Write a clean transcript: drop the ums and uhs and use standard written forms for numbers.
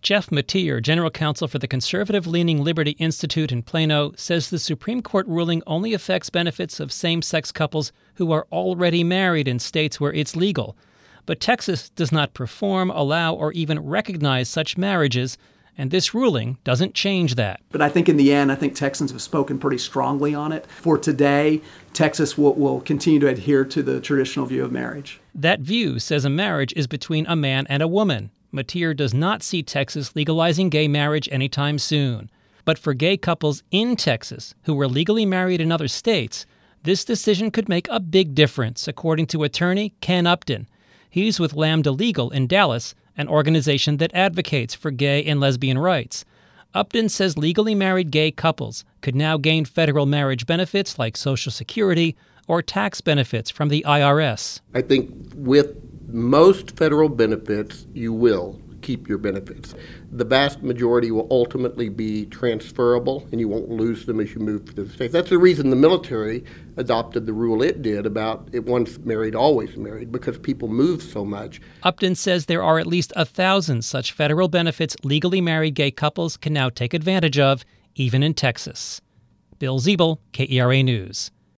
Jeff Mateer, general counsel for the conservative-leaning Liberty Institute in Plano, says the Supreme Court ruling only affects benefits of same-sex couples who are already married in states where it's legal. But Texas does not perform, allow, or even recognize such marriages, and this ruling doesn't change that. But I think in the end, Texans have spoken pretty strongly on it. For today, Texas will continue to adhere to the traditional view of marriage. That view says a marriage is between a man and a woman. Mateer does not see Texas legalizing gay marriage anytime soon. But for gay couples in Texas who were legally married in other states, this decision could make a big difference, according to attorney Ken Upton. He's with Lambda Legal in Dallas, an organization that advocates for gay and lesbian rights. Upton says legally married gay couples could now gain federal marriage benefits like Social Security or tax benefits from the IRS. I think with most federal benefits, you will keep your benefits. The vast majority will ultimately be transferable, and you won't lose them as you move to the states. That's the reason the military adopted the rule it did about it once married, always married, because people move so much. Upton says there are at least 1,000 such federal benefits legally married gay couples can now take advantage of, even in Texas. Bill Ziebel, KERA News.